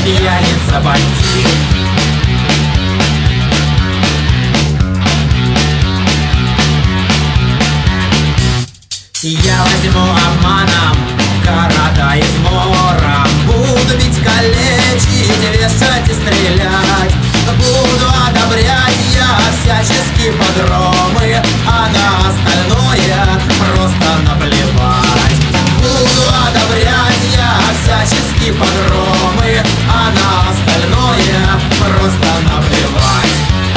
пьяница, бандит. Я возьму обманом города измором, буду бить, калечить, вешать и стрелять. Буду одобрять я всяческие погромы, а на остальное просто наплевать. Буду одобрять я всяческие погромы, а на остальное просто наплевать.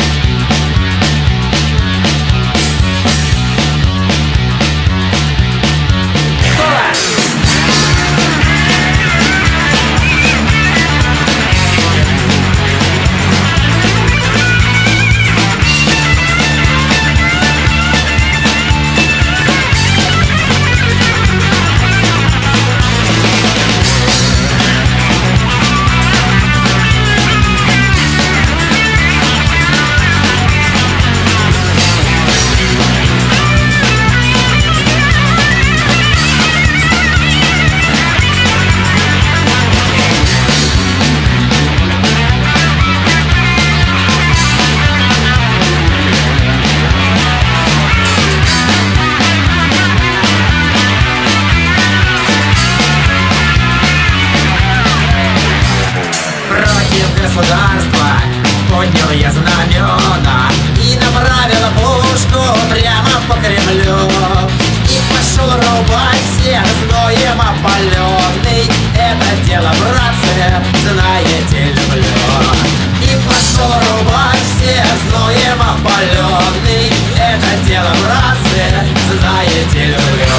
Государства поднял я знамена и направил пушку прямо по Кремлю. И пошел рубать всех зноем опаленный. Это дело, братцы, знаете, люблю. И пошел рубать всех зноем опаленный. Это дело, братцы, знаете, люблю.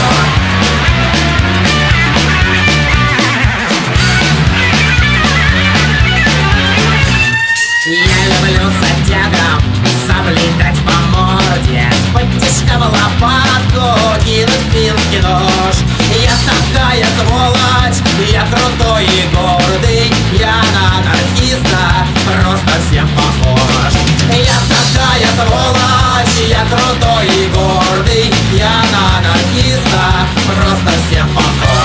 Сантьягом саблей дать по морде, с-под-тишка в лопатку кинуть финский нож. Я такая сволочь, я крутой и гордый, я на анархиста просто всем похож. Я такая сволочь, я крутой и гордый, я на анархиста просто всем похож.